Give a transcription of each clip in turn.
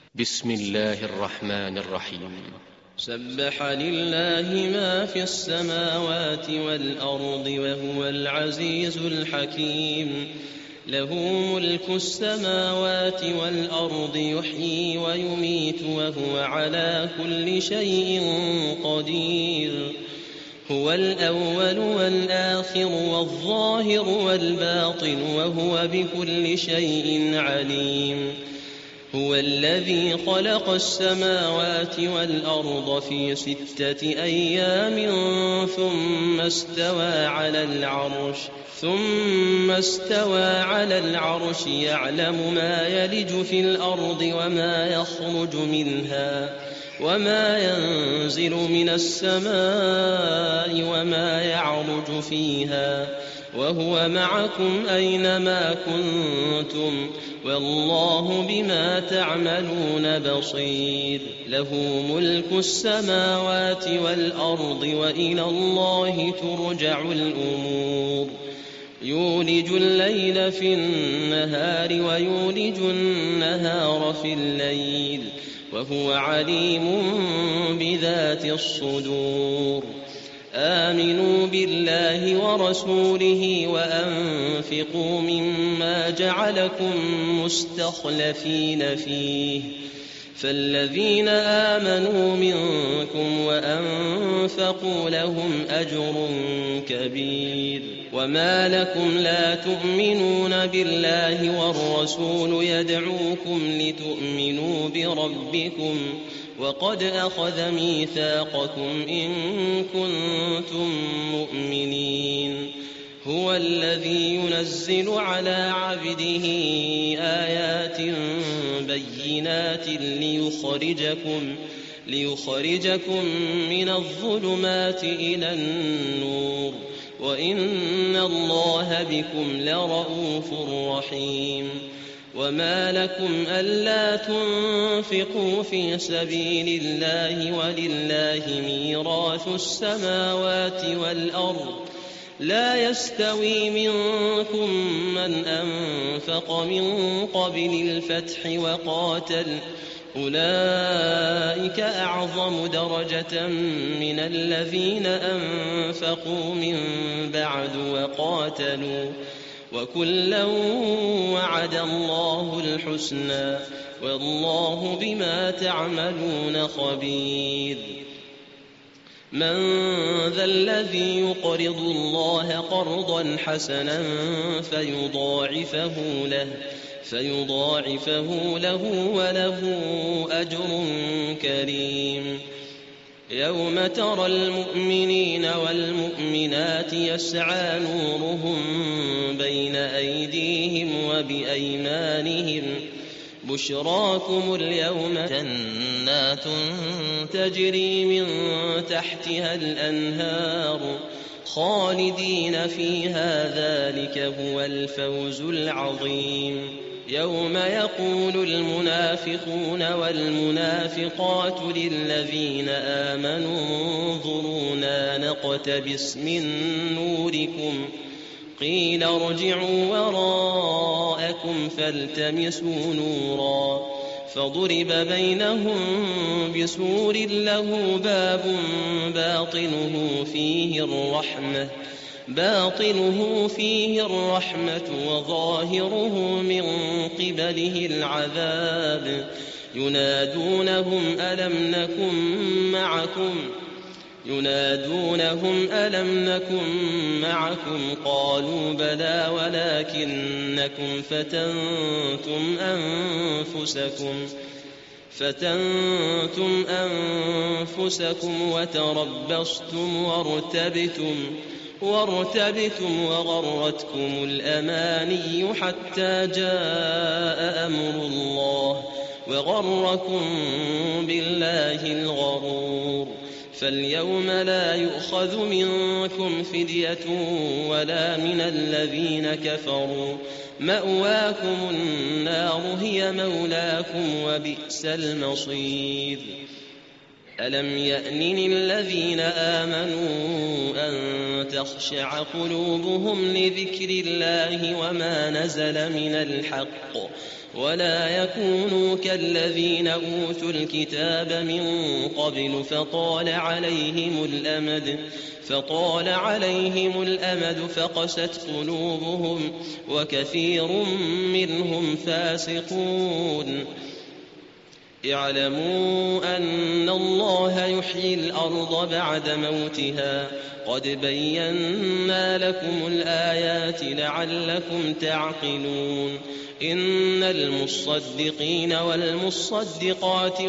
بسم الله الرحمن الرحيم. سبح لله ما في السماوات والأرض وهو العزيز الحكيم. له ملك السماوات والأرض يحيي ويميت وهو على كل شيء قدير. هو الأول والآخر والظاهر والباطن وهو بكل شيء عليم. هو الذي خلق السماوات والأرض في 6 أيام ثم استوى على العرش يعلم ما يلج في الأرض وما يخرج منها وما ينزل من السماء وما يعرج فيها وهو معكم أينما كنتم والله بما تعملون بصير. له ملك السماوات والأرض وإلى الله ترجع الأمور. يولج الليل في النهار ويولج النهار في الليل وهو عليم بذات الصدور. آمنوا بالله ورسوله وأنفقوا مما جعلكم مستخلفين فيه فالذين آمنوا منكم وأنفقوا لهم أجر كبير. وما لكم لا تؤمنون بالله والرسول يدعوكم لتؤمنوا بربكم وقد أخذ ميثاقكم إن كنتم مؤمنين. هو الذي ينزل على عبده آيات بينات ليخرجكم من الظلمات إلى النور وإن الله بكم لرءوف رحيم. وما لكم ألا تنفقوا في سبيل الله ولله ميراث السماوات والأرض لا يستوي منكم من أنفق من قبل الفتح وقاتل أولئك أعظم درجة من الذين أنفقوا من بعد وقاتلوا وكلا وعد الله الحسنى والله بما تعملون خبير. من ذا الذي يقرض الله قرضا حسنا فيضاعفه له وله أجر كريم. يوم ترى المؤمنين والمؤمنات يسعى نورهم بين أيديهم وبأيمانهم بشراكم اليوم جنات تجري من تحتها الأنهار خالدين فيها ذلك هو الفوز العظيم. يوم يقول المنافقون والمنافقات للذين آمنوا انظرونا نقتبس من نوركم قيل ارجعوا وراءكم فالتمسوا نورا فضرب بينهم بسور له باب باطنه فيه الرحمة وظاهره من قبله العذاب. ينادونهم ألم نكن معكم قالوا بلى ولكنكم فتنتم أنفسكم وتربصتم وارتبتم وغرتكم الأماني حتى جاء أمر الله وغركم بالله الغرور. فاليوم لا يؤخذ منكم فدية ولا من الذين كفروا مأواكم النار هي مولاكم وبئس المصير. ألم يأن للذين آمنوا أن تخشع قلوبهم لذكر الله وما نزل من الحق ولا يكونوا كالذين أوتوا الكتاب من قبل فطال عليهم الأمد فقست قلوبهم وكثير منهم فاسقون. اعلموا أن الله يحيي الأرض بعد موتها قد بينا لكم الآيات لعلكم تعقلون. إن المصدقين والمصدقات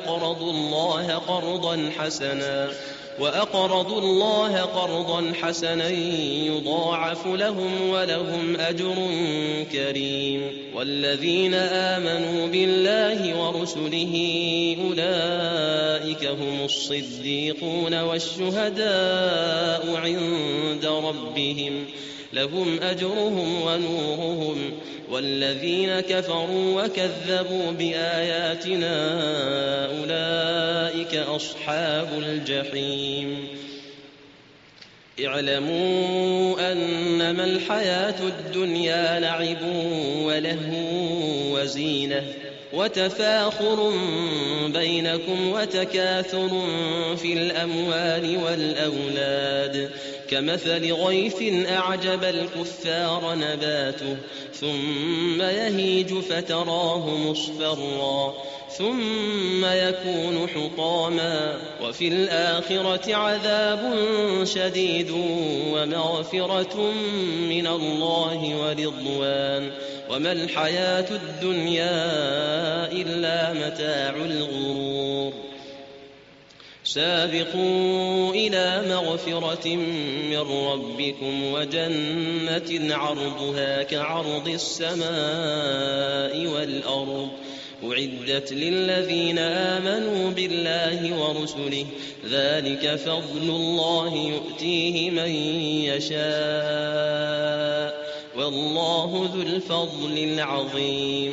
وأقرضوا الله قرضا حسنا يضاعف لهم ولهم أجر كريم. والذين آمنوا بالله ورسله أولئك هم الصديقون والشهداء عند ربهم لهم أجرهم ونورهم. والذين كفروا وكذبوا بآياتنا أولئك أصحاب الجحيم. اعلموا أنما الحياة الدنيا لعب ولهو وزينة وتفاخر بينكم وتكاثر في الأموال والأولاد كمثل غيث أعجب الكفار نباته ثم يهيج فتراه مصفرا ثم يكون حطاما وفي الآخرة عذاب شديد ومغفرة من الله ورضوان وما الحياة الدنيا إلا متاع الغرور. سابقوا إلى مغفرة من ربكم وجنة عرضها كعرض السماء والأرض أعدت للذين آمنوا بالله ورسله ذلك فضل الله يؤتيه من يشاء والله ذو الفضل العظيم.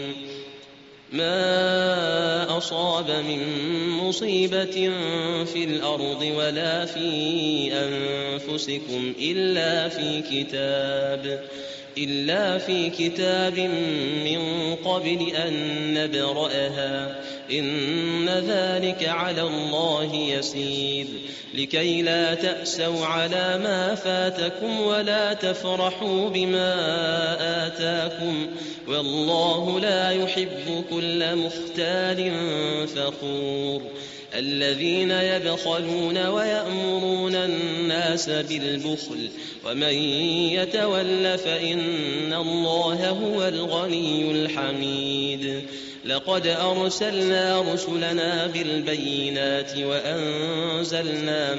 ما أصاب من مصيبة في الأرض ولا في أنفسكم إلا في كتاب من قبل أن نبرأها إن ذلك على الله يسير. لكي لا تأسوا على ما فاتكم ولا تفرحوا بما آتاكم والله لا يحب كل مختال فخور. الذين يبخلون ويأمرون الناس بالبخل ومن يتول فإن الله هو الغني الحميد. لقد أرسلنا رسلنا بالبينات وأنزلنا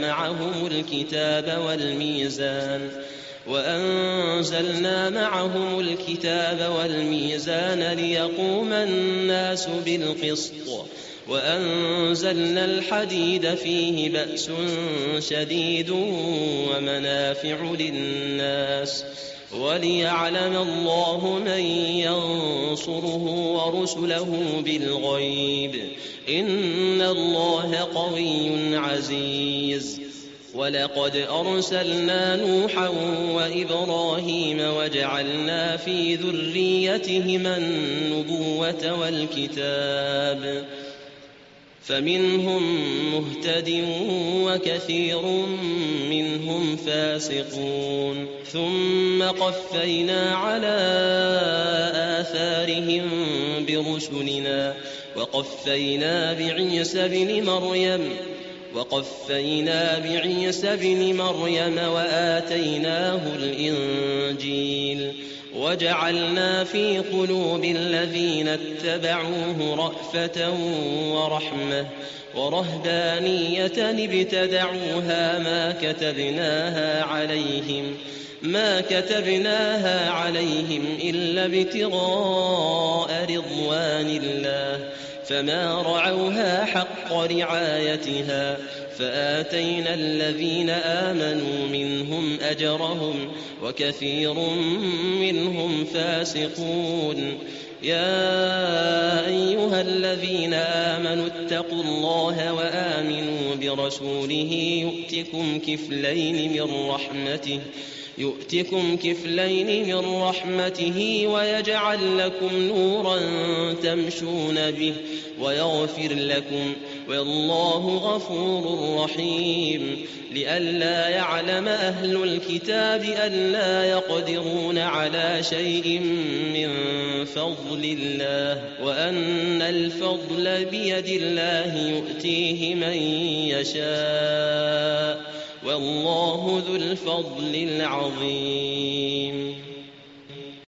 معهم الكتاب والميزان ليقوم الناس بالقسط وأنزلنا الحديد فيه بأس شديد ومنافع للناس وليعلم الله من ينصره ورسله بالغيب إن الله قوي عزيز. ولقد أرسلنا نوحا وإبراهيم وجعلنا في ذريتهما النبوة والكتاب فمنهم مهتد وكثير منهم فاسقون. ثم قفينا على آثارهم برسلنا وقفينا بعيسى بن مريم وآتيناه الإنجيل وجعلنا في قلوب الذين اتبعوه رأفة ورحمة ورهبانية ابتدعوها ما كتبناها عليهم إلا ابتغاء رضوان الله فما رعوها حق رعايتها فآتينا الذين آمنوا منهم أجرهم وكثير منهم فاسقون. يا أيها الذين آمنوا اتقوا الله وآمنوا برسوله يؤتكم كفلين من رحمته ويجعل لكم نورا تمشون به ويغفر لكم والله غفور رحيم. لئلا يعلم أهل الكتاب ألا يقدرون على شيء من فضل الله وأن الفضل بيد الله يؤتيه من يشاء والله ذو الفضل العظيم.